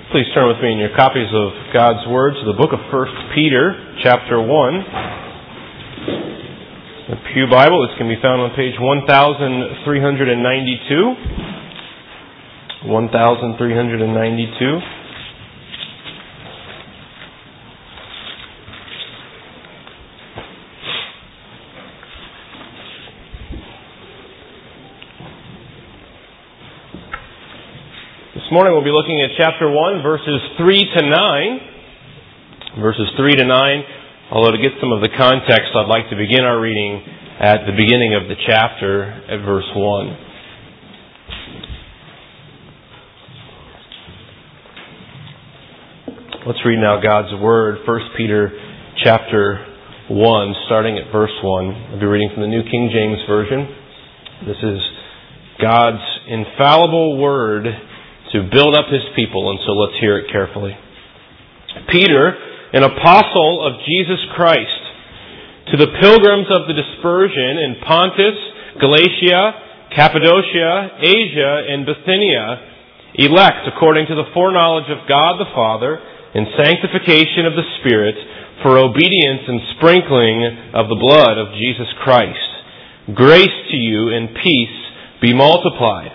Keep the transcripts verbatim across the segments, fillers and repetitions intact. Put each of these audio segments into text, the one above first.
Please turn with me in your copies of God's Word to the book of First Peter, chapter one. The Pew Bible, this can be found on page one thousand three hundred ninety-two. one thousand three hundred ninety-two. This morning we'll be looking at chapter one, verses three to nine. Verses three to nine. Although to get some of the context, I'd like to begin our reading at the beginning of the chapter at verse one. Let's read now God's Word, First Peter chapter one, starting at verse one. I'll be reading from the New King James Version. This is God's infallible Word to build up His people, and so let's hear it carefully. Peter, an apostle of Jesus Christ, to the pilgrims of the dispersion in Pontus, Galatia, Cappadocia, Asia, and Bithynia, elect according to the foreknowledge of God the Father, in sanctification of the Spirit, for obedience and sprinkling of the blood of Jesus Christ. Grace to you and peace be multiplied.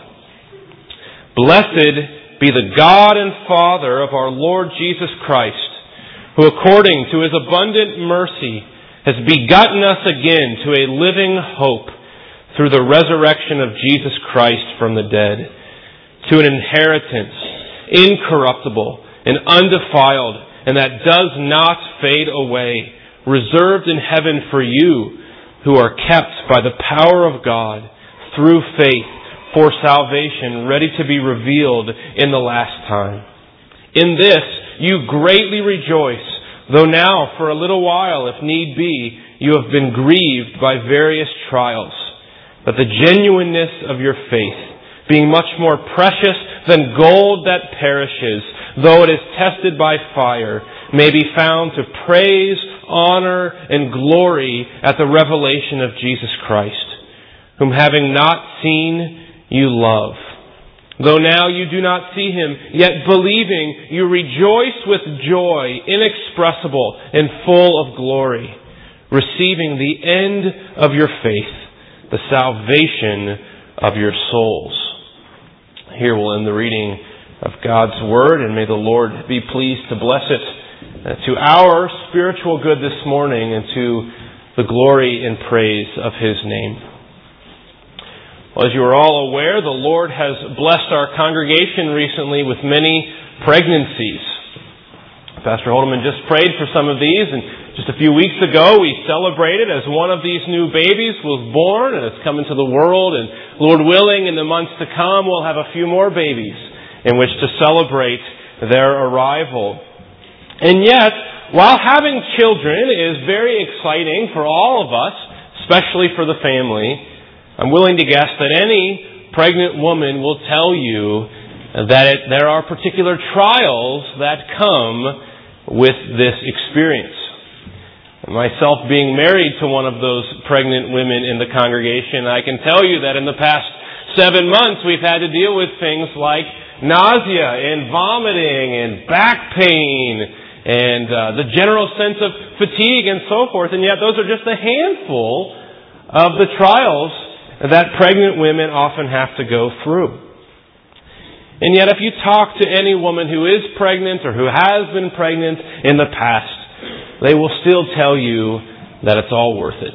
Blessed be the God and Father of our Lord Jesus Christ, who according to His abundant mercy has begotten us again to a living hope through the resurrection of Jesus Christ from the dead, to an inheritance incorruptible and undefiled, and that does not fade away, reserved in heaven for you, who are kept by the power of God through faith, for salvation ready to be revealed in the last time. In this you greatly rejoice, though now for a little while, if need be, you have been grieved by various trials, that the genuineness of your faith, being much more precious than gold that perishes, though it is tested by fire, may be found to praise, honor, and glory at the revelation of Jesus Christ, whom having not seen, you love. Though now you do not see Him, yet believing you rejoice with joy inexpressible and full of glory, receiving the end of your faith, the salvation of your souls. Here we'll end the reading of God's Word, and may the Lord be pleased to bless it to our spiritual good this morning and to the glory and praise of His name. Well, as you are all aware, the Lord has blessed our congregation recently with many pregnancies. Pastor Holdeman just prayed for some of these, and just a few weeks ago we celebrated as one of these new babies was born and has come into the world, and Lord willing, in the months to come we'll have a few more babies in which to celebrate their arrival. And yet, while having children is very exciting for all of us, especially for the family, I'm willing to guess that any pregnant woman will tell you that it, there are particular trials that come with this experience. Myself being married to one of those pregnant women in the congregation, I can tell you that in the past seven months we've had to deal with things like nausea and vomiting and back pain and uh, the general sense of fatigue and so forth. And yet those are just a handful of the trials that pregnant women often have to go through. And yet if you talk to any woman who is pregnant or who has been pregnant in the past, they will still tell you that it's all worth it.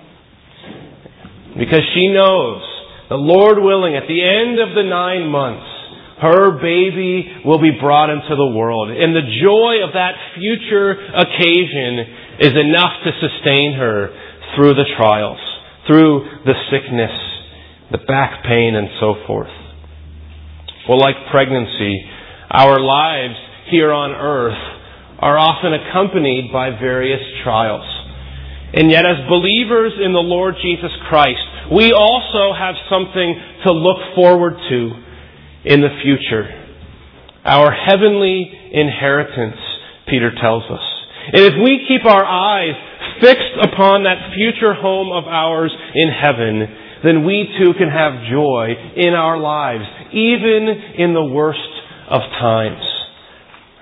Because she knows, the Lord willing, at the end of the nine months, her baby will be brought into the world. And the joy of that future occasion is enough to sustain her through the trials, through the sickness, the back pain, and so forth. Well, like pregnancy, our lives here on earth are often accompanied by various trials. And yet, as believers in the Lord Jesus Christ, we also have something to look forward to in the future. Our heavenly inheritance, Peter tells us. And if we keep our eyes fixed upon that future home of ours in heaven, then we too can have joy in our lives, even in the worst of times.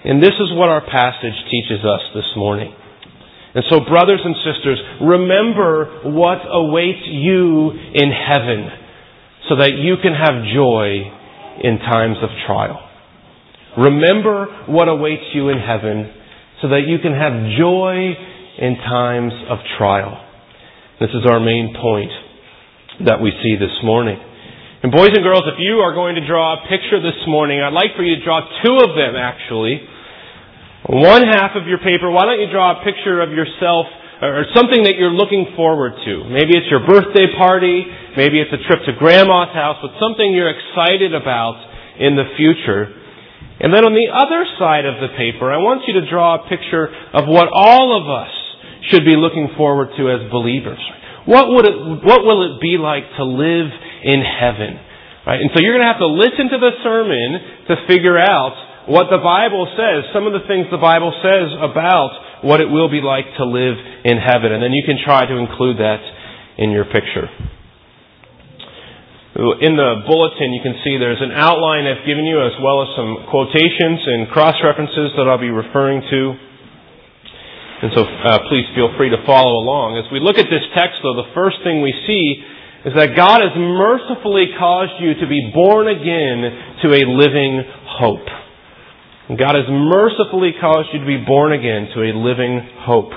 And this is what our passage teaches us this morning. And so, brothers and sisters, remember what awaits you in heaven so that you can have joy in times of trial. Remember what awaits you in heaven so that you can have joy in times of trial. This is our main point that we see this morning. And boys and girls, if you are going to draw a picture this morning, I'd like for you to draw two of them actually. One half of your paper, why don't you draw a picture of yourself or something that you're looking forward to. Maybe it's your birthday party, maybe it's a trip to Grandma's house, but something you're excited about in the future. And then on the other side of the paper, I want you to draw a picture of what all of us should be looking forward to as believers. What would it, what will it be like to live in heaven? Right? And so you're going to have to listen to the sermon to figure out what the Bible says, some of the things the Bible says about what it will be like to live in heaven. And then you can try to include that in your picture. In the bulletin, you can see there's an outline I've given you as well as some quotations and cross-references that I'll be referring to. And so uh, please feel free to follow along. As we look at this text, though, the first thing we see is that God has mercifully caused you to be born again to a living hope. God has mercifully caused you to be born again to a living hope.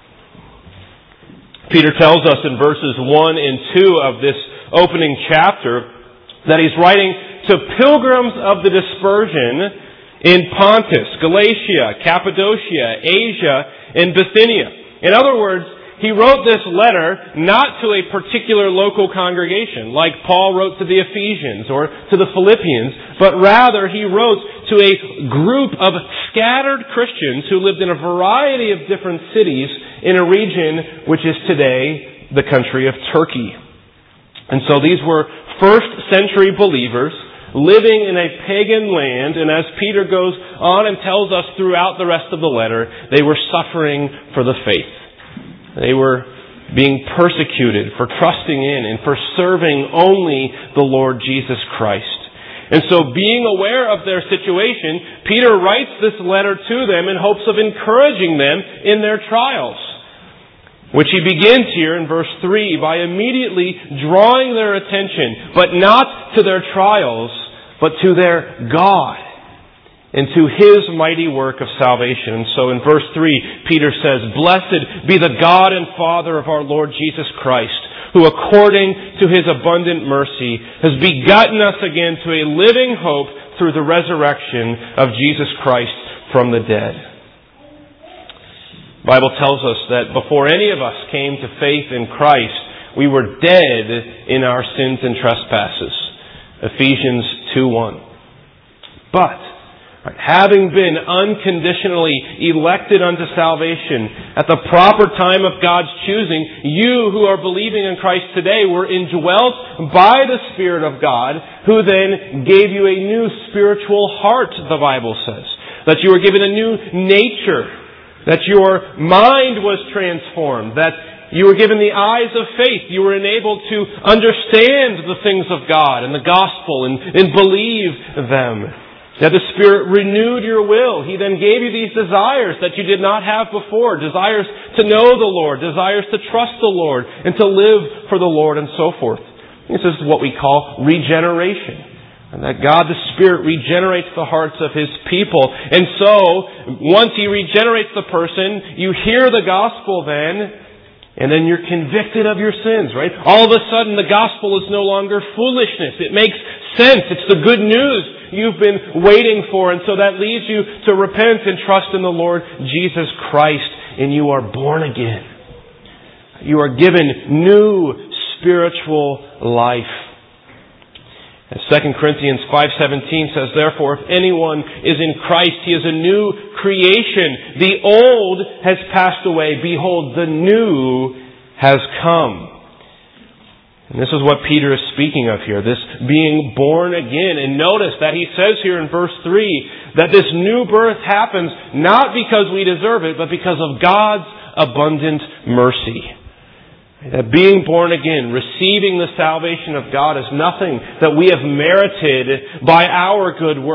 Peter tells us in verses one and two of this opening chapter that he's writing to pilgrims of the dispersion in Pontus, Galatia, Cappadocia, Asia, and Bithynia. In other words, he wrote this letter not to a particular local congregation, like Paul wrote to the Ephesians or to the Philippians, but rather he wrote to a group of scattered Christians who lived in a variety of different cities in a region which is today the country of Turkey. And so these were first century believers living in a pagan land, and as Peter goes on and tells us throughout the rest of the letter, they were suffering for the faith. They were being persecuted for trusting in and for serving only the Lord Jesus Christ. And so being aware of their situation, Peter writes this letter to them in hopes of encouraging them in their trials, which he begins here in verse three by immediately drawing their attention, but not to their trials, but to their God and to His mighty work of salvation. And so in verse three, Peter says, "Blessed be the God and Father of our Lord Jesus Christ, who according to His abundant mercy has begotten us again to a living hope through the resurrection of Jesus Christ from the dead." The Bible tells us that before any of us came to faith in Christ, we were dead in our sins and trespasses. Ephesians two one. But having been unconditionally elected unto salvation at the proper time of God's choosing, you who are believing in Christ today were indwelt by the Spirit of God, who then gave you a new spiritual heart, the Bible says. That you were given a new nature, that your mind was transformed, that you were given the eyes of faith. You were enabled to understand the things of God and the gospel and, and believe them. That the Spirit renewed your will. He then gave you these desires that you did not have before. Desires to know the Lord. Desires to trust the Lord and to live for the Lord and so forth. This is what we call regeneration. And that God the Spirit regenerates the hearts of His people. And so, once He regenerates the person, you hear the gospel then, and then you're convicted of your sins, right? All of a sudden the gospel is no longer foolishness. It makes sense. It's the good news you've been waiting for. And so that leads you to repent and trust in the Lord Jesus Christ. And you are born again. You are given new spiritual life. As Second Corinthians five seventeen says, "Therefore, if anyone is in Christ, he is a new creation. The old has passed away. Behold, the new has come." And this is what Peter is speaking of here, this being born again. And notice that he says here in verse three that this new birth happens not because we deserve it, but because of God's abundant mercy. That being born again, receiving the salvation of God, is nothing that we have merited by our good works.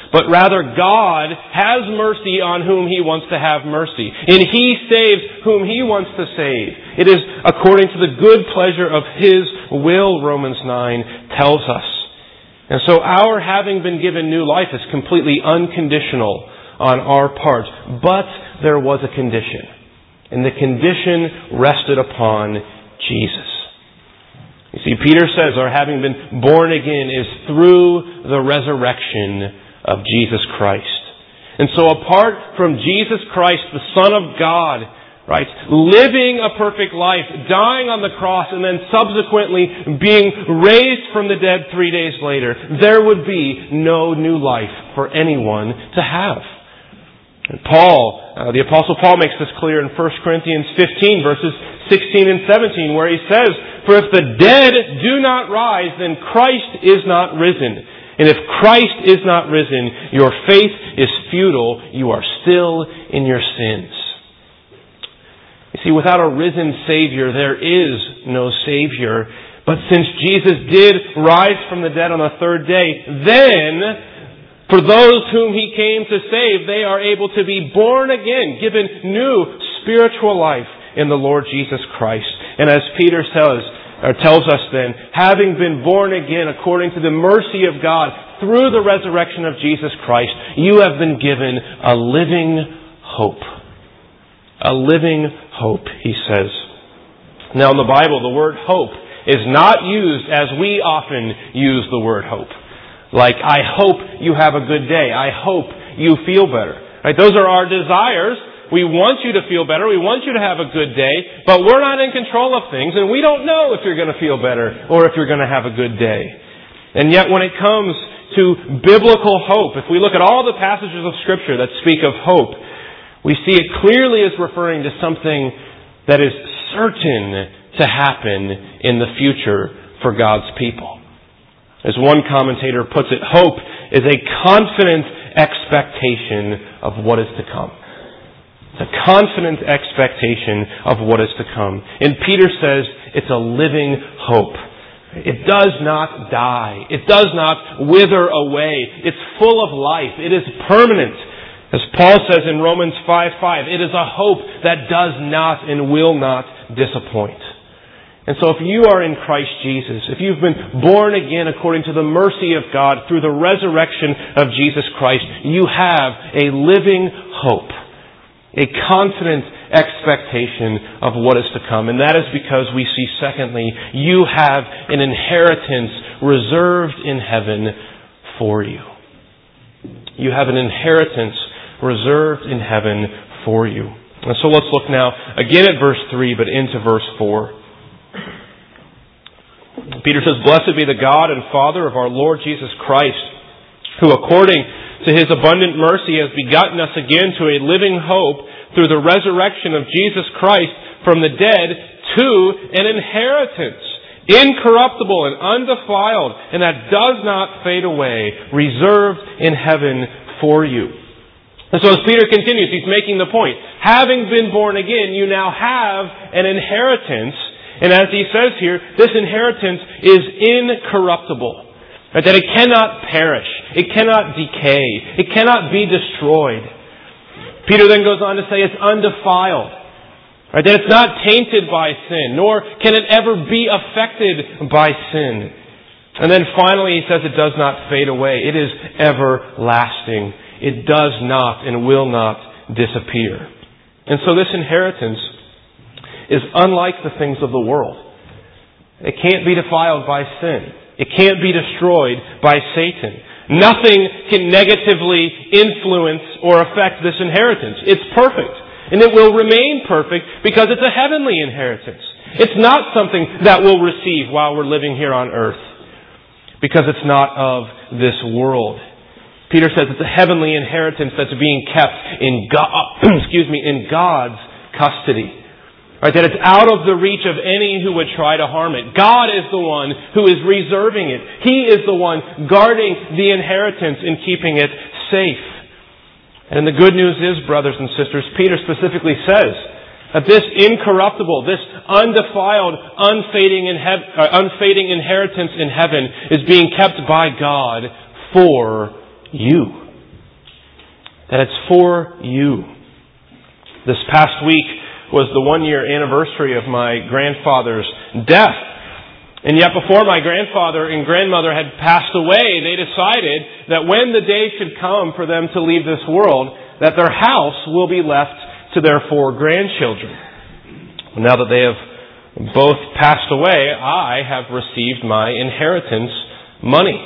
but rather God has mercy on whom He wants to have mercy. And He saves whom He wants to save. It is according to the good pleasure of His will, Romans nine tells us. And so our having been given new life is completely unconditional on our part. But there was a condition. And the condition rested upon Jesus. You see, Peter says our having been born again is through the resurrection of Jesus Christ. And so apart from Jesus Christ, the Son of God, right, living a perfect life, dying on the cross, and then subsequently being raised from the dead three days later, there would be no new life for anyone to have. And Paul, uh, the Apostle Paul makes this clear in First Corinthians fifteen, verses sixteen and seventeen, where he says, "For if the dead do not rise, then Christ is not risen. And if Christ is not risen, your faith is futile. You are still in your sins." You see, without a risen Savior, there is no Savior. But since Jesus did rise from the dead on the third day, then for those whom He came to save, they are able to be born again, given new spiritual life in the Lord Jesus Christ. And as Peter says, or tells us then, having been born again according to the mercy of God through the resurrection of Jesus Christ, you have been given a living hope. A living hope, he says. Now in the Bible, the word hope is not used as we often use the word hope. Like, I hope you have a good day. I hope you feel better. Right? Those are our desires. We want you to feel better. We want you to have a good day. But we're not in control of things, and we don't know if you're going to feel better or if you're going to have a good day. And yet when it comes to biblical hope, if we look at all the passages of Scripture that speak of hope, we see it clearly as referring to something that is certain to happen in the future for God's people. As one commentator puts it, hope is a confident expectation of what is to come. It's a confident expectation of what is to come. And Peter says it's a living hope. It does not die. It does not wither away. It's full of life. It is permanent. As Paul says in Romans five five, it is a hope that does not and will not disappoint. And so if you are in Christ Jesus, if you've been born again according to the mercy of God through the resurrection of Jesus Christ, you have a living hope, a confident expectation of what is to come. And that is because we see, secondly, you have an inheritance reserved in heaven for you. You have an inheritance reserved in heaven for you. And so let's look now again at verse three, but into verse four. Peter says, "Blessed be the God and Father of our Lord Jesus Christ, who according to His abundant mercy has begotten us again to a living hope through the resurrection of Jesus Christ from the dead to an inheritance, incorruptible and undefiled, and that does not fade away, reserved in heaven for you." And so as Peter continues, he's making the point. Having been born again, you now have an inheritance. And as he says here, this inheritance is incorruptible. Right? That it cannot perish. It cannot decay. It cannot be destroyed. Peter then goes on to say it's undefiled. Right? That it's not tainted by sin, nor can it ever be affected by sin. And then finally he says it does not fade away. It is everlasting. It does not and will not disappear. And so this inheritance is unlike the things of the world. It can't be defiled by sin. It can't be destroyed by Satan. Nothing can negatively influence or affect this inheritance. It's perfect. And it will remain perfect because it's a heavenly inheritance. It's not something that we'll receive while we're living here on earth, because it's not of this world. Peter says it's a heavenly inheritance that's being kept in God, excuse me, in God's custody. Right, that it's out of the reach of any who would try to harm it. God is the one who is reserving it. He is the one guarding the inheritance and keeping it safe. And the good news is, brothers and sisters, Peter specifically says that this incorruptible, this undefiled, unfading, inhe- uh, unfading inheritance in heaven is being kept by God for you. that it's for you. This past week was the one-year anniversary of my grandfather's death. And yet before my grandfather and grandmother had passed away, they decided that when the day should come for them to leave this world, that their house will be left to their four grandchildren. Now that they have both passed away, I have received my inheritance money.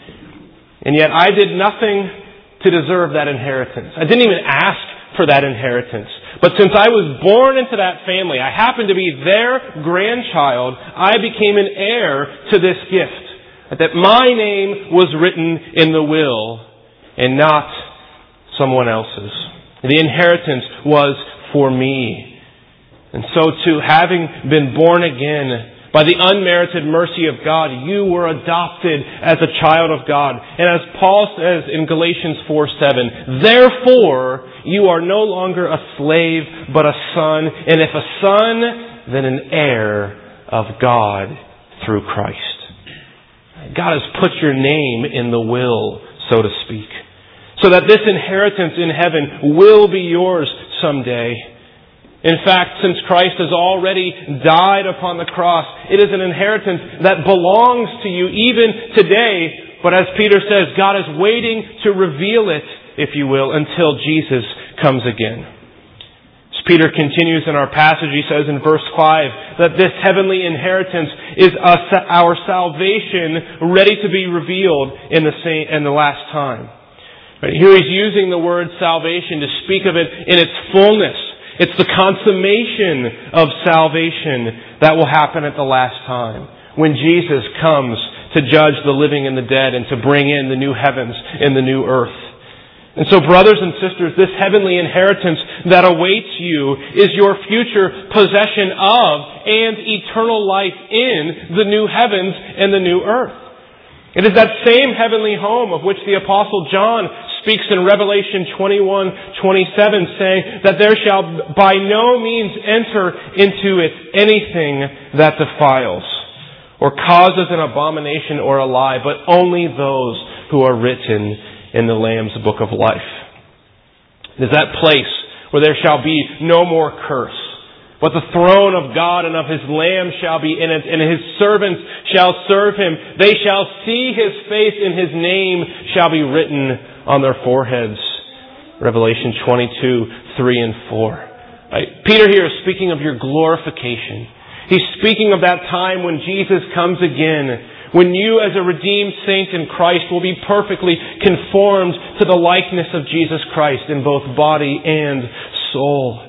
And yet I did nothing to deserve that inheritance. I didn't even ask for that inheritance. But since I was born into that family, I happened to be their grandchild, I became an heir to this gift. That my name was written in the will and not someone else's. The inheritance was for me. And so too, having been born again by the unmerited mercy of God, you were adopted as a child of God. And as Paul says in Galatians four seven, therefore you are no longer a slave, but a son. And if a son, then an heir of God through Christ. God has put your name in the will, so to speak, so that this inheritance in heaven will be yours someday. In fact, since Christ has already died upon the cross, it is an inheritance that belongs to you even today. But as Peter says, God is waiting to reveal it, if you will, until Jesus comes again. As Peter continues in our passage, he says in verse five that this heavenly inheritance is our salvation ready to be revealed in the in the last time. Here he's using the word salvation to speak of it in its fullness. It's the consummation of salvation that will happen at the last time, when Jesus comes to judge the living and the dead and to bring in the new heavens and the new earth. And so, brothers and sisters, this heavenly inheritance that awaits you is your future possession of and eternal life in the new heavens and the new earth. It is that same heavenly home of which the Apostle John speaks in Revelation twenty-one twenty-seven, saying that there shall by no means enter into it anything that defiles or causes an abomination or a lie, but only those who are written in the Lamb's book of life. It is that place where there shall be no more curse, but the throne of God and of His Lamb shall be in it, and His servants shall serve Him. They shall see His face, and His name shall be written on their foreheads. Revelation twenty-two, three and four. Right. Peter here is speaking of your glorification. He's speaking of that time when Jesus comes again, when you as a redeemed saint in Christ will be perfectly conformed to the likeness of Jesus Christ in both body and soul.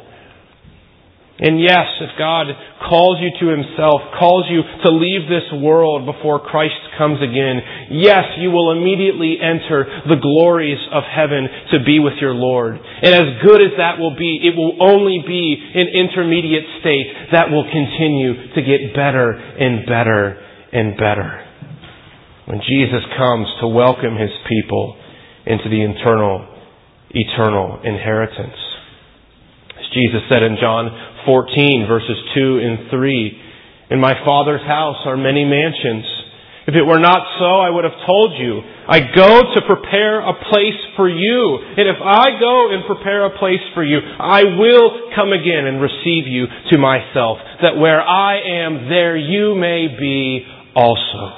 And yes, if God calls you to Himself, calls you to leave this world before Christ comes again, yes, you will immediately enter the glories of heaven to be with your Lord. And as good as that will be, it will only be an intermediate state that will continue to get better and better and better. When Jesus comes to welcome His people into the eternal, eternal inheritance. As Jesus said in John fourteen, verses two and three, in my Father's house are many mansions. If it were not so, I would have told you. I go to prepare a place for you. And if I go and prepare a place for you, I will come again and receive you to myself, that where I am, there you may be also.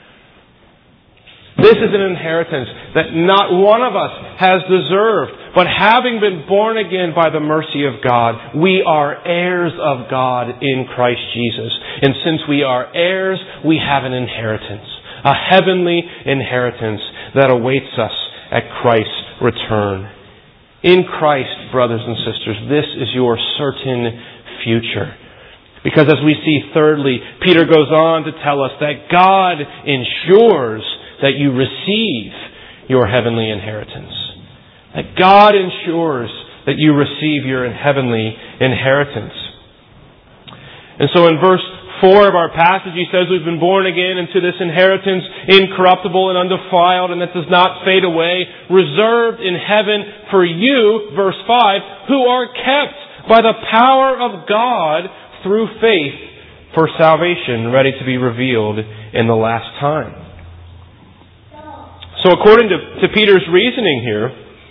This is an inheritance that not one of us has deserved. But having been born again by the mercy of God, we are heirs of God in Christ Jesus. And since we are heirs, we have an inheritance. A heavenly inheritance that awaits us at Christ's return. In Christ, brothers and sisters, this is your certain future. Because as we see thirdly, Peter goes on to tell us that God ensures that you receive your heavenly inheritance. That God ensures that you receive your heavenly inheritance. And so in verse four of our passage, he says we've been born again into this inheritance, incorruptible and undefiled, and that does not fade away, reserved in heaven for you, verse five, who are kept by the power of God through faith for salvation, ready to be revealed in the last time. So according to, to Peter's reasoning here,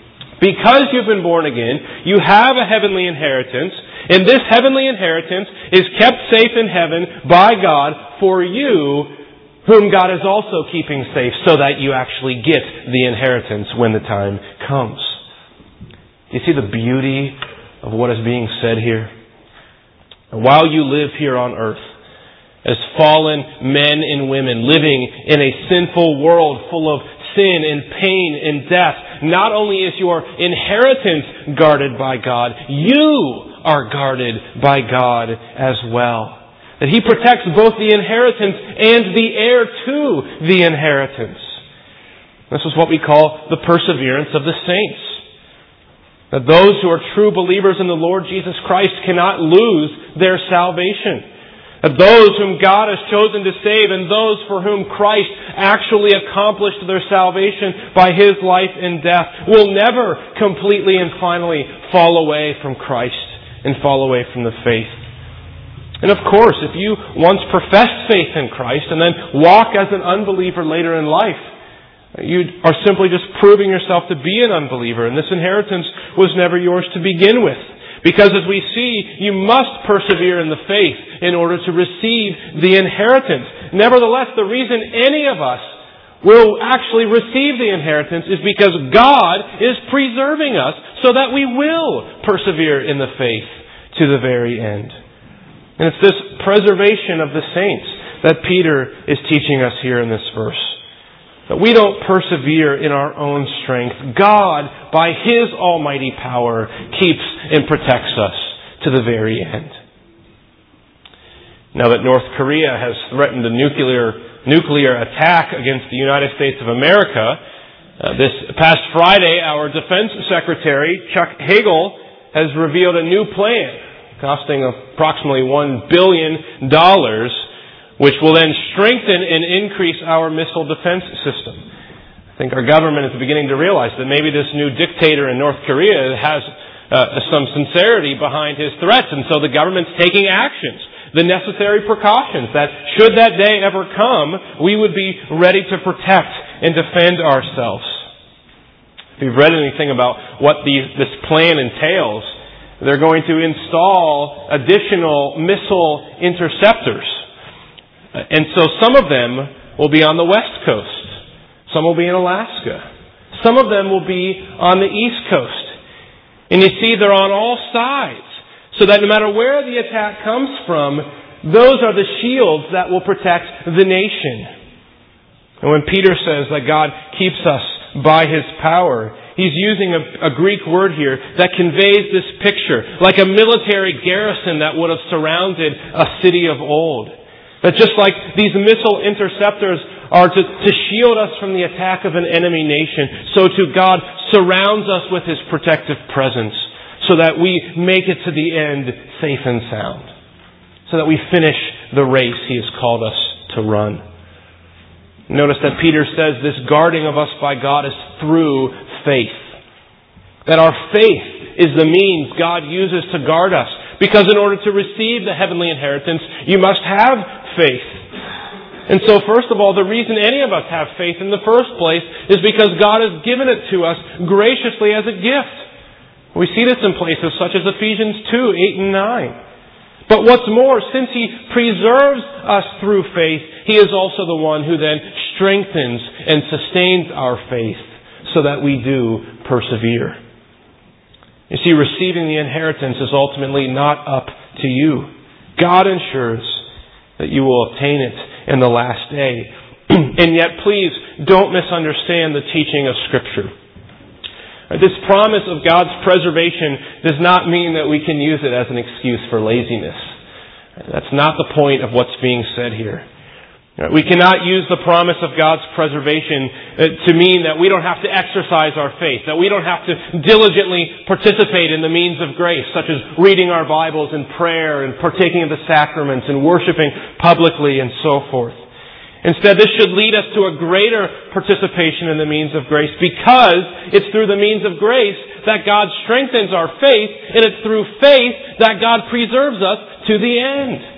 Because you've been born again, you have a heavenly inheritance, and this heavenly inheritance is kept safe in heaven by God for you, whom God is also keeping safe, so that you actually get the inheritance when the time comes. You see the beauty of what is being said here? While you live here on earth, as fallen men and women living in a sinful world full of sin and pain and death, not only is your inheritance guarded by God, you are guarded by God as well. That He protects both the inheritance and the heir to the inheritance. This is what we call the perseverance of the saints. That those who are true believers in the Lord Jesus Christ cannot lose their salvation. That those whom God has chosen to save and those for whom Christ actually accomplished their salvation by His life and death will never completely and finally fall away from Christ and fall away from the faith. And of course, if you once professed faith in Christ and then walk as an unbeliever later in life, you are simply just proving yourself to be an unbeliever, and this inheritance was never yours to begin with. Because as we see, you must persevere in the faith in order to receive the inheritance. Nevertheless, the reason any of us will actually receive the inheritance is because God is preserving us so that we will persevere in the faith to the very end. And it's this preservation of the saints that Peter is teaching us here in this verse. That we don't persevere in our own strength. God, by His almighty power, keeps and protects us to the very end. Now that North Korea has threatened a nuclear nuclear attack against the United States of America, uh, this past Friday, our Defense Secretary, Chuck Hagel, has revealed a new plan costing approximately one billion dollars, which will then strengthen and increase our missile defense system. I think our government is beginning to realize that maybe this new dictator in North Korea has uh, some sincerity behind his threats, and so the government's taking actions, the necessary precautions, that should that day ever come, we would be ready to protect and defend ourselves. If you've read anything about what these, this plan entails, they're going to install additional missile interceptors. And so some of them will be on the West Coast. Some will be in Alaska. Some of them will be on the East Coast. And you see, they're on all sides. So that no matter where the attack comes from, those are the shields that will protect the nation. And when Peter says that God keeps us by His power, he's using a, a Greek word here that conveys this picture, like a military garrison that would have surrounded a city of old. That just like these missile interceptors are to, to shield us from the attack of an enemy nation, so too God surrounds us with His protective presence so that we make it to the end safe and sound. So that we finish the race He has called us to run. Notice that Peter says this guarding of us by God is through faith. That our faith is the means God uses to guard us. Because in order to receive the heavenly inheritance, you must have faith. And so first of all, the reason any of us have faith in the first place is because God has given it to us graciously as a gift. We see this in places such as Ephesians two, eight and nine. But what's more, since He preserves us through faith, He is also the one who then strengthens and sustains our faith so that we do persevere. You see, receiving the inheritance is ultimately not up to you. God ensures that you will obtain it in the last day. And yet, please don't misunderstand the teaching of Scripture. This promise of God's preservation does not mean that we can use it as an excuse for laziness. That's not the point of what's being said here. We cannot use the promise of God's preservation to mean that we don't have to exercise our faith, that we don't have to diligently participate in the means of grace, such as reading our Bibles and prayer and partaking of the sacraments and worshiping publicly and so forth. Instead, this should lead us to a greater participation in the means of grace, because it's through the means of grace that God strengthens our faith, and it's through faith that God preserves us to the end.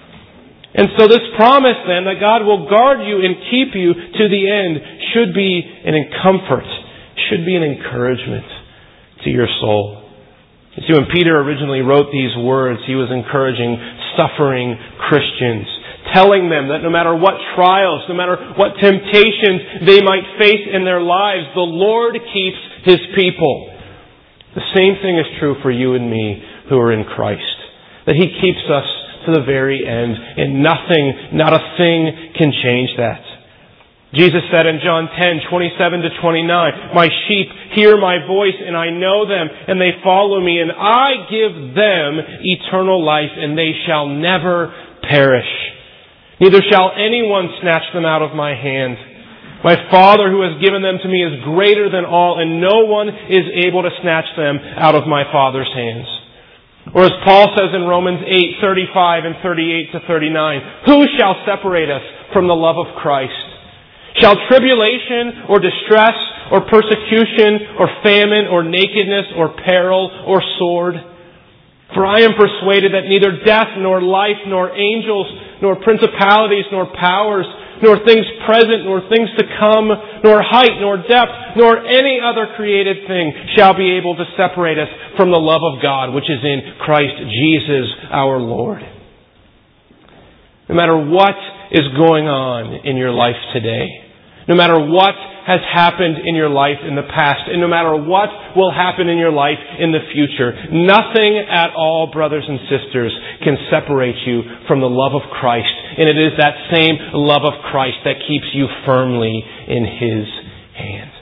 And so this promise then that God will guard you and keep you to the end should be an comfort, should be an encouragement. to your soul. You see, when Peter originally wrote these words, he was encouraging suffering Christians, telling them that no matter what trials, no matter what temptations they might face in their lives, the Lord keeps His people. The same thing is true for you and me who are in Christ. That He keeps us to the very end, and nothing, not a thing can change that. Jesus said in John ten, twenty-seven to twenty-nine, "My sheep hear my voice, and I know them, and they follow me, and I give them eternal life, and they shall never perish. Neither shall anyone snatch them out of my hand. My Father who has given them to me is greater than all, and no one is able to snatch them out of my Father's hands." Or as Paul says in Romans eight, thirty-five and thirty-eight to thirty-nine, "Who shall separate us from the love of Christ? Shall tribulation or distress or persecution or famine or nakedness or peril or sword? For I am persuaded that neither death nor life nor angels nor principalities nor powers nor things present nor things to come nor height nor depth nor any other created thing shall be able to separate us from the love of God which is in Christ Jesus our Lord." No matter what is going on in your life today, no matter what has happened in your life in the past, and no matter what will happen in your life in the future, nothing at all, brothers and sisters, can separate you from the love of Christ. And it is that same love of Christ that keeps you firmly in His hand.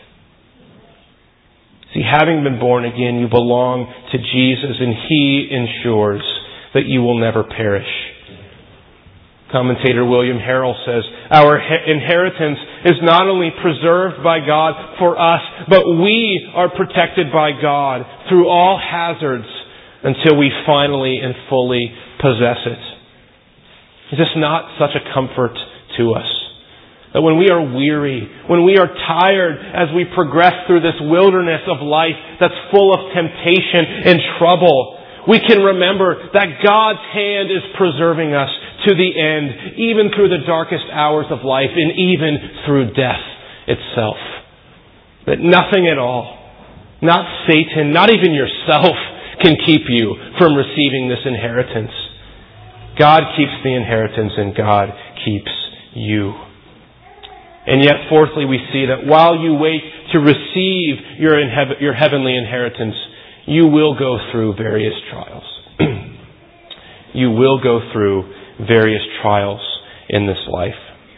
See, having been born again, you belong to Jesus, and He ensures that you will never perish. Commentator William Harrell says, "Our inheritance is not only preserved by God for us, but we are protected by God through all hazards until we finally and fully possess it." Is this not such a comfort to us? That when we are weary, when we are tired as we progress through this wilderness of life that's full of temptation and trouble, we can remember that God's hand is preserving us to the end, even through the darkest hours of life and even through death itself. That nothing at all, not Satan, not even yourself, can keep you from receiving this inheritance. God keeps the inheritance and God keeps you. And yet, fourthly, we see that while you wait to receive your, inhe- your heavenly inheritance, you will go through various trials. You will go through various trials in this life.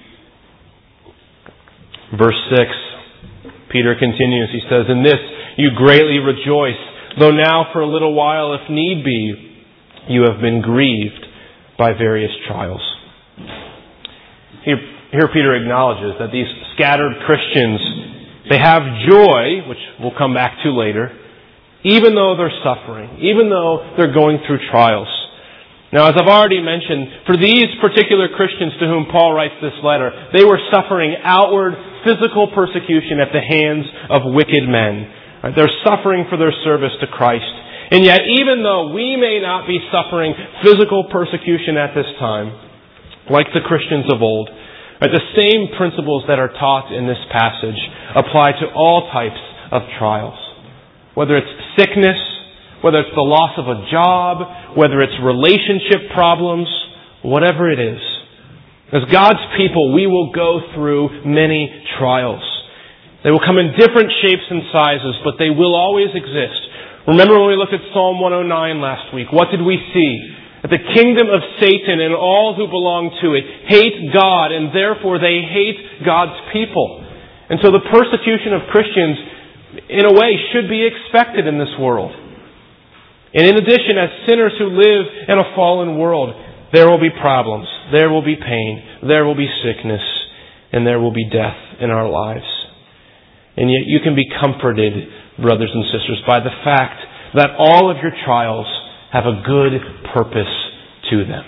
Verse six, Peter continues. He says, "In this you greatly rejoice, though now for a little while, if need be, you have been grieved by various trials." Here, here Peter acknowledges that these scattered Christians, they have joy, which we'll come back to later, even though they're suffering, even though they're going through trials. Now, as I've already mentioned, for these particular Christians to whom Paul writes this letter, they were suffering outward physical persecution at the hands of wicked men. They're suffering for their service to Christ. And yet, even though we may not be suffering physical persecution at this time, like the Christians of old, the same principles that are taught in this passage apply to all types of trials. Whether it's sickness, whether it's the loss of a job, whether it's relationship problems, whatever it is. As God's people, we will go through many trials. They will come in different shapes and sizes, but they will always exist. Remember when we looked at Psalm one oh nine last week, what did we see? That the kingdom of Satan and all who belong to it hate God, and therefore they hate God's people. And so the persecution of Christians, in a way, should be expected in this world. And in addition, as sinners who live in a fallen world, there will be problems, there will be pain, there will be sickness, and there will be death in our lives. And yet you can be comforted, brothers and sisters, by the fact that all of your trials have a good purpose to them.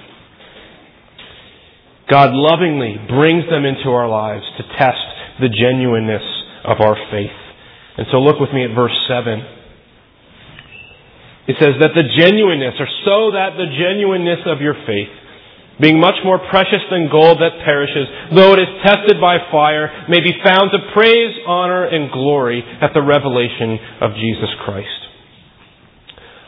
God lovingly brings them into our lives to test the genuineness of our faith. And so look with me at verse seven. It says that the genuineness, or so that the genuineness of your faith, being much more precious than gold that perishes, though it is tested by fire, may be found to praise, honor, and glory at the revelation of Jesus Christ.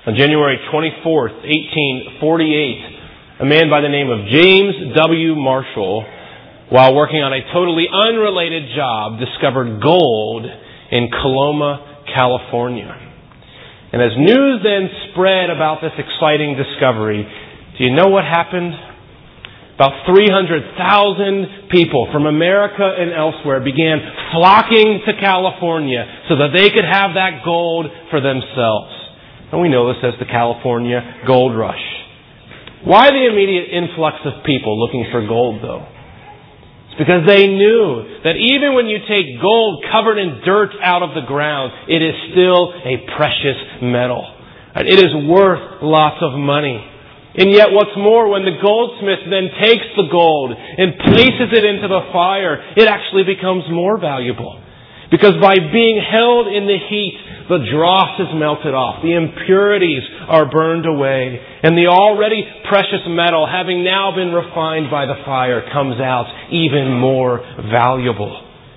On January twenty-fourth, eighteen forty-eight, a man by the name of James W. Marshall, while working on a totally unrelated job, discovered gold in Coloma, California. And as news then spread about this exciting discovery, do you know what happened? About three hundred thousand people from America and elsewhere began flocking to California so that they could have that gold for themselves. And we know this as the California Gold Rush. Why the immediate influx of people looking for gold, though? Because they knew that even when you take gold covered in dirt out of the ground, it is still a precious metal. It is worth lots of money. And yet what's more, when the goldsmith then takes the gold and places it into the fire, it actually becomes more valuable. Because by being held in the heat, the dross is melted off, the impurities are burned away, and the already precious metal, having now been refined by the fire, comes out even more valuable.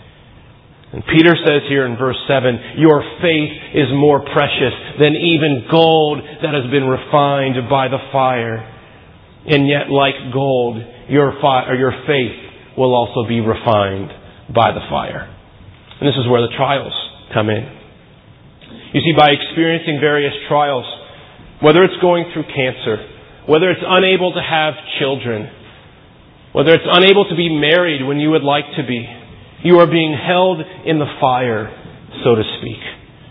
And Peter says here in verse seven, your faith is more precious than even gold that has been refined by the fire. And yet, like gold, your, fi- or your faith will also be refined by the fire. And this is where the trials come in. You see, by experiencing various trials, whether it's going through cancer, whether it's unable to have children, whether it's unable to be married when you would like to be, you are being held in the fire, so to speak.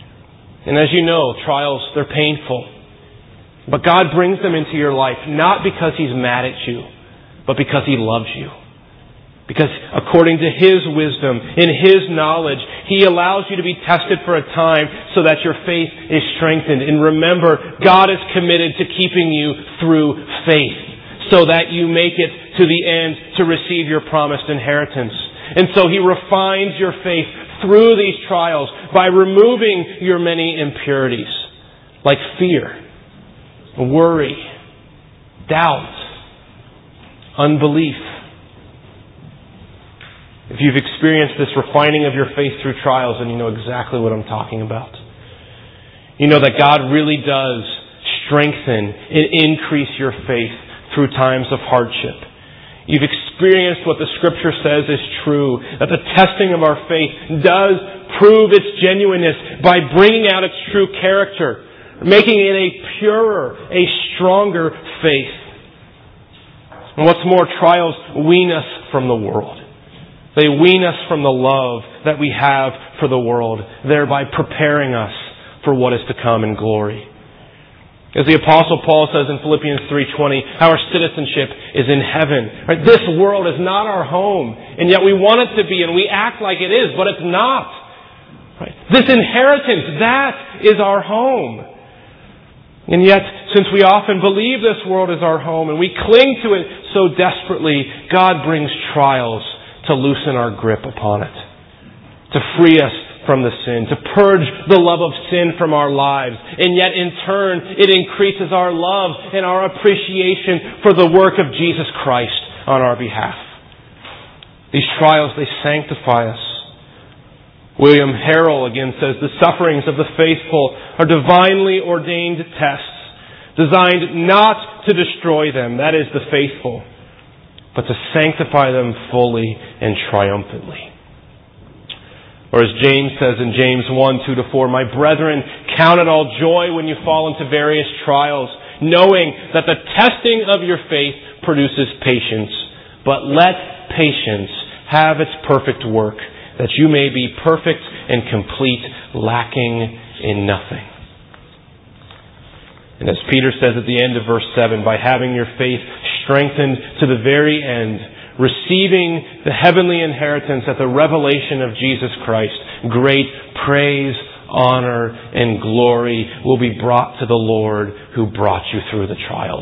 And as you know, trials, they're painful. But God brings them into your life not because He's mad at you, but because He loves you. Because according to His wisdom, in His knowledge, He allows you to be tested for a time so that your faith is strengthened. And remember, God is committed to keeping you through faith so that you make it to the end to receive your promised inheritance. And so He refines your faith through these trials by removing your many impurities, like fear, worry, doubt, unbelief. If you've experienced this refining of your faith through trials, then you know exactly what I'm talking about. You know that God really does strengthen and increase your faith through times of hardship. You've experienced what the Scripture says is true, that the testing of our faith does prove its genuineness by bringing out its true character, making it a purer, a stronger faith. And what's more, trials wean us from the world. They wean us from the love that we have for the world, thereby preparing us for what is to come in glory. As the Apostle Paul says in Philippians three twenty, our citizenship is in heaven. Right? This world is not our home, and yet we want it to be, and we act like it is, but it's not. Right? This inheritance, that is our home. And yet, since we often believe this world is our home, and we cling to it so desperately, God brings trials to loosen our grip upon it, to free us from the sin, to purge the love of sin from our lives. And yet in turn, it increases our love and our appreciation for the work of Jesus Christ on our behalf. These trials, they sanctify us. William Harrell again says, the sufferings of the faithful are divinely ordained tests, designed not to destroy them, that is the faithful, but to sanctify them fully and triumphantly. Or as James says in James one, two to four, my brethren, count it all joy when you fall into various trials, knowing that the testing of your faith produces patience. But let patience have its perfect work, that you may be perfect and complete, lacking in nothing. And as Peter says at the end of verse seven, by having your faith strengthened to the very end, receiving the heavenly inheritance at the revelation of Jesus Christ, great praise, honor, and glory will be brought to the Lord who brought you through the trials.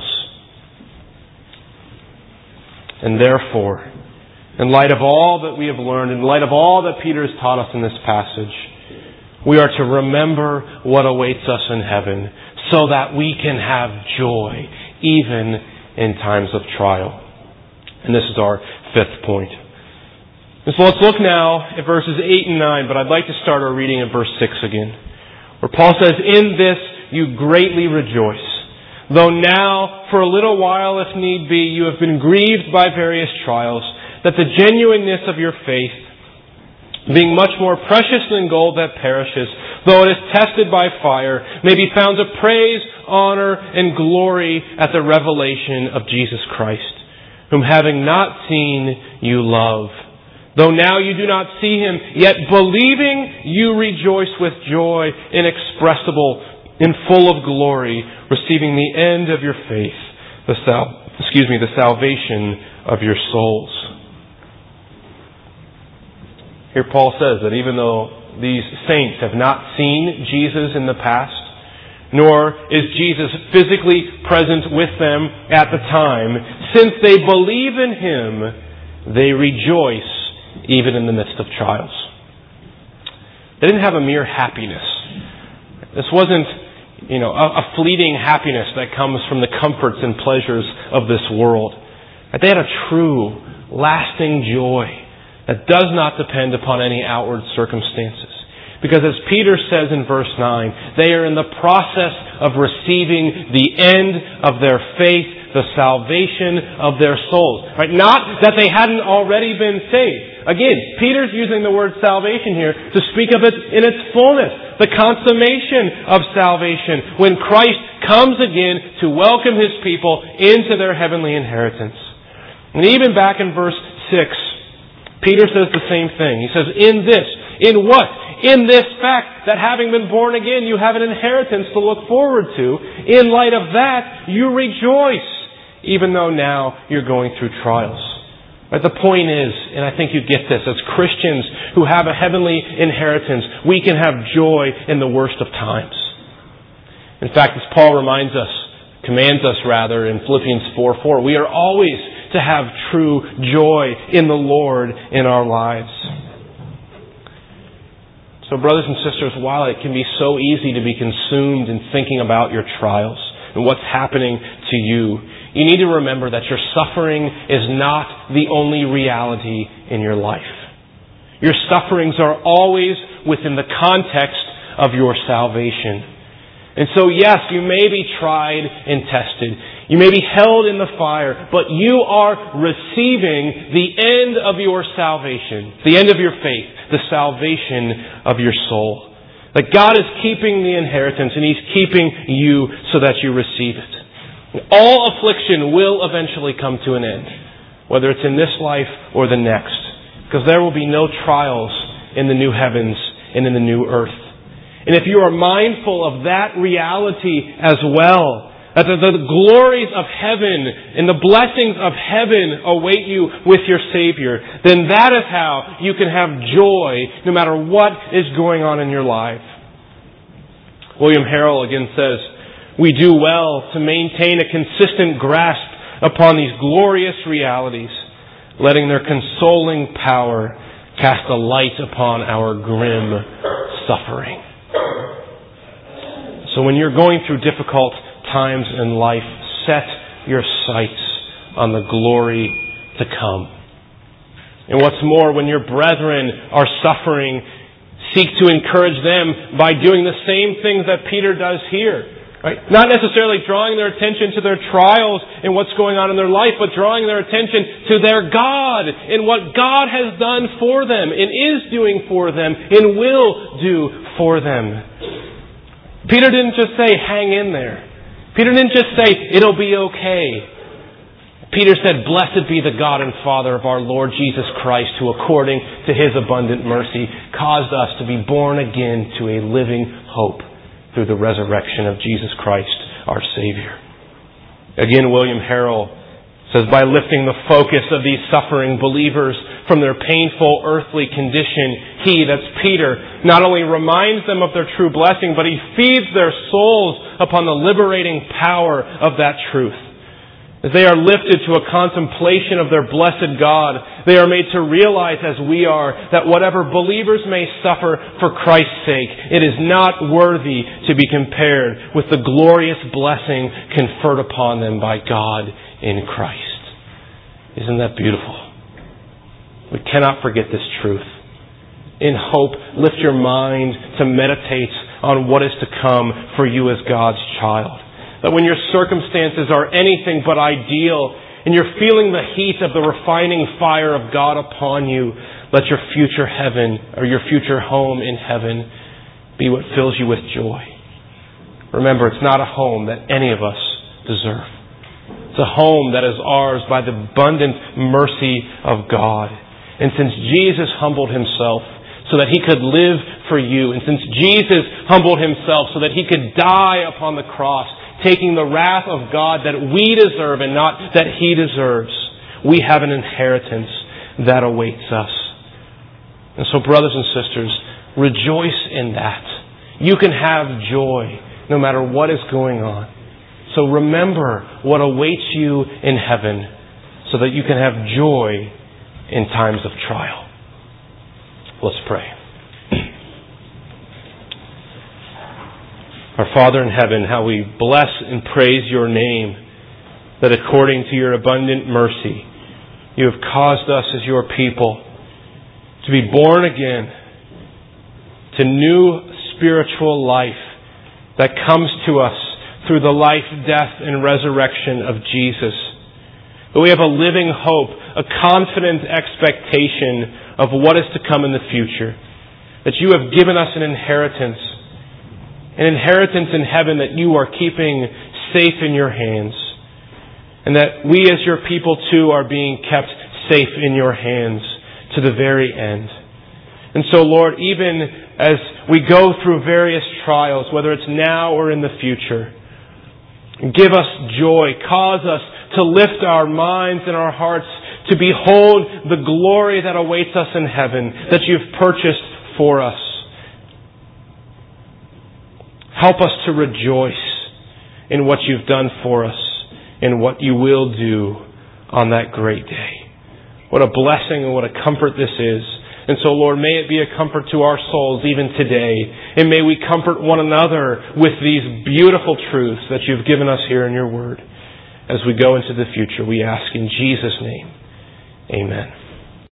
And therefore, in light of all that we have learned, in light of all that Peter has taught us in this passage, we are to remember what awaits us in heaven so that we can have joy even in times of trial. And this is our fifth point. And so let's look now at verses eight and nine, but I'd like to start our reading at verse six again, where Paul says, in this you greatly rejoice. Though now, for a little while if need be, you have been grieved by various trials, that the genuineness of your faith, being much more precious than gold that perishes, though it is tested by fire, may be found to praise, honor, and glory at the revelation of Jesus Christ, whom having not seen, you love. Though now you do not see Him, yet believing you rejoice with joy inexpressible and full of glory, receiving the end of your faith, the sal- excuse me, the salvation of your souls. Here Paul says that even though these saints have not seen Jesus in the past, nor is Jesus physically present with them at the time, since they believe in Him, they rejoice even in the midst of trials. They didn't have a mere happiness. This wasn't, you know, a, a fleeting happiness that comes from the comforts and pleasures of this world. They had a true, lasting joy that does not depend upon any outward circumstances. Because as Peter says in verse nine, they are in the process of receiving the end of their faith, the salvation of their souls. Right? Not that they hadn't already been saved. Again, Peter's using the word salvation here to speak of it in its fullness. The consummation of salvation when Christ comes again to welcome His people into their heavenly inheritance. And even back in verse six, Peter says the same thing. He says, in this, in what? In this fact that having been born again, you have an inheritance to look forward to. In light of that, you rejoice, even though now you're going through trials. But the point is, and I think you get this, as Christians who have a heavenly inheritance, we can have joy in the worst of times. In fact, as Paul reminds us, commands us rather, in Philippians four four, we are always to have true joy in the Lord in our lives. So brothers and sisters, while it can be so easy to be consumed in thinking about your trials and what's happening to you, you need to remember that your suffering is not the only reality in your life. Your sufferings are always within the context of your salvation. And so yes, you may be tried and tested. You may be held in the fire, but you are receiving the end of your salvation, the end of your faith, the salvation of your soul. That God is keeping the inheritance and He's keeping you so that you receive it. All affliction will eventually come to an end, whether it's in this life or the next, because there will be no trials in the new heavens and in the new earth. And if you are mindful of that reality as well, that the, the glories of heaven and the blessings of heaven await you with your Savior, then that is how you can have joy no matter what is going on in your life. William Harrell again says, we do well to maintain a consistent grasp upon these glorious realities, letting their consoling power cast a light upon our grim suffering. So when you're going through difficult times in life, set your sights on the glory to come. And what's more, when your brethren are suffering, seek to encourage them by doing the same things that Peter does here. Right? Not necessarily drawing their attention to their trials and what's going on in their life, but drawing their attention to their God and what God has done for them and is doing for them and will do for them. Peter didn't just say, hang in there. Peter didn't just say, it'll be okay. Peter said, blessed be the God and Father of our Lord Jesus Christ, who according to His abundant mercy caused us to be born again to a living hope through the resurrection of Jesus Christ, our Savior. Again, William Harrell says, by lifting the focus of these suffering believers from their painful earthly condition, he, that's Peter, not only reminds them of their true blessing, but he feeds their souls upon the liberating power of that truth. As they are lifted to a contemplation of their blessed God, they are made to realize, as we are, that whatever believers may suffer for Christ's sake, it is not worthy to be compared with the glorious blessing conferred upon them by God in Christ. Isn't that beautiful? We cannot forget this truth. In hope, lift your mind to meditate on what is to come for you as God's child. That when your circumstances are anything but ideal and you're feeling the heat of the refining fire of God upon you, let your future heaven or your future home in heaven be what fills you with joy. Remember, it's not a home that any of us deserve. It's a home that is ours by the abundant mercy of God. And since Jesus humbled himself so that he could live for you, and since Jesus humbled himself so that he could die upon the cross, taking the wrath of God that we deserve and not that he deserves, we have an inheritance that awaits us. And so, brothers and sisters, rejoice in that. You can have joy no matter what is going on. So remember what awaits you in heaven so that you can have joy in times of trial. Let's pray. Our Father in heaven, how we bless and praise your name, that according to your abundant mercy, you have caused us as your people to be born again to new spiritual life that comes to us through the life, death, and resurrection of Jesus. That we have a living hope, a confident expectation of what is to come in the future. That you have given us an inheritance, an inheritance in heaven that you are keeping safe in your hands. And that we as your people too are being kept safe in your hands to the very end. And so, Lord, even as we go through various trials, whether it's now or in the future, give us joy. Cause us to lift our minds and our hearts to behold the glory that awaits us in heaven, that you've purchased for us. Help us to rejoice in what you've done for us and what you will do on that great day. What a blessing and what a comfort this is. And so, Lord, may it be a comfort to our souls even today. And may we comfort one another with these beautiful truths that you've given us here in your word. As we go into the future, we ask in Jesus' name. Amen.